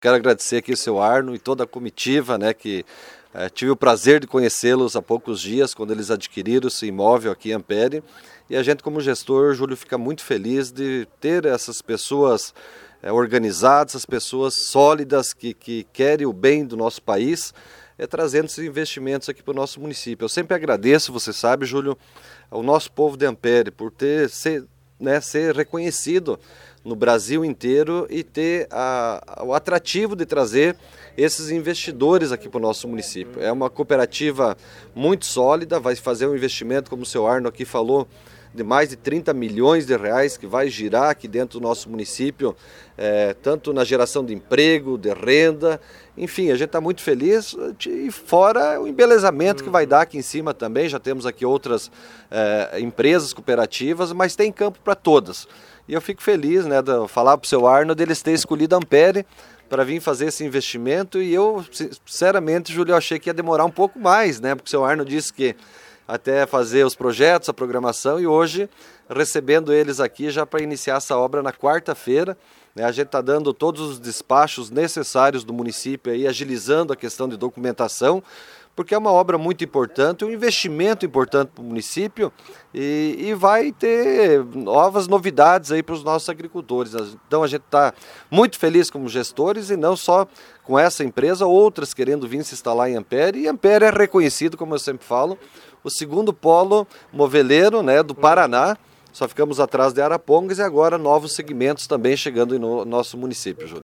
Quero agradecer aqui o seu Arno e toda a comitiva, né, que tive o prazer de conhecê-los há poucos dias, quando eles adquiriram esse imóvel aqui em Ampere. E a gente, como gestor, Júlio, fica muito feliz de ter essas pessoas organizadas, essas pessoas sólidas que querem o bem do nosso país, trazendo esses investimentos aqui para o nosso município. Eu sempre agradeço, você sabe, Júlio, ao nosso povo de Ampere por ser reconhecido no Brasil inteiro e ter o atrativo de trazer esses investidores aqui para o nosso município. É uma cooperativa muito sólida, vai fazer um investimento, como o seu Arno aqui falou, de mais de 30 milhões de reais que vai girar aqui dentro do nosso município, tanto na geração de emprego, de renda, enfim, a gente está muito feliz e fora o embelezamento que vai dar aqui em cima também, já temos aqui outras empresas cooperativas, mas tem campo para todas. E eu fico feliz, né, de falar para o seu Arno deles ter escolhido a Ampere para vir fazer esse investimento e eu, sinceramente, Júlio, achei que ia demorar um pouco mais, né, porque o seu Arno disse que até fazer os projetos, a programação e hoje recebendo eles aqui já para iniciar essa obra na quarta-feira. Né, a gente está dando todos os despachos necessários do município, aí, agilizando a questão de documentação, porque é uma obra muito importante, um investimento importante para o município e vai ter novas novidades aí para os nossos agricultores. Então a gente está muito feliz como gestores e não só com essa empresa, outras querendo vir se instalar em Ampere. E Ampere é reconhecido, como eu sempre falo, o segundo polo moveleiro, né, do Paraná. Só ficamos atrás de Arapongas e agora novos segmentos também chegando no nosso município, Júlio.